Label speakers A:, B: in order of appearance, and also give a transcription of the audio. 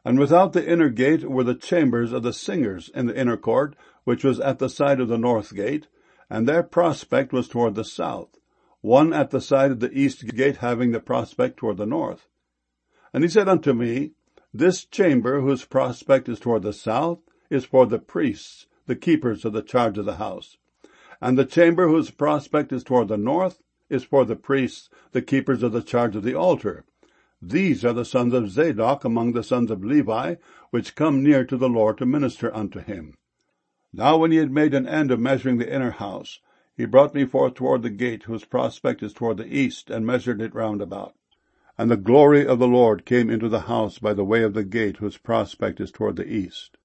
A: And without the inner gate were the chambers of the singers in the inner court, which was at the side of the north gate, and their prospect was toward the south, one at the side of the east gate having the prospect toward the north. And he said unto me, This chamber, whose prospect is toward the south, is for the priests, the keepers of the charge of the house. And the chamber whose prospect is toward the north is for the priests, the keepers of the charge of the altar. These are the sons of Zadok among the sons of Levi, which come near to the Lord to minister unto him. Now when he had made an end of measuring the inner house, he brought me forth toward the gate, whose prospect is toward the east, and measured it round about. And the glory of the Lord came into the house by the way of the gate, whose prospect is toward the east.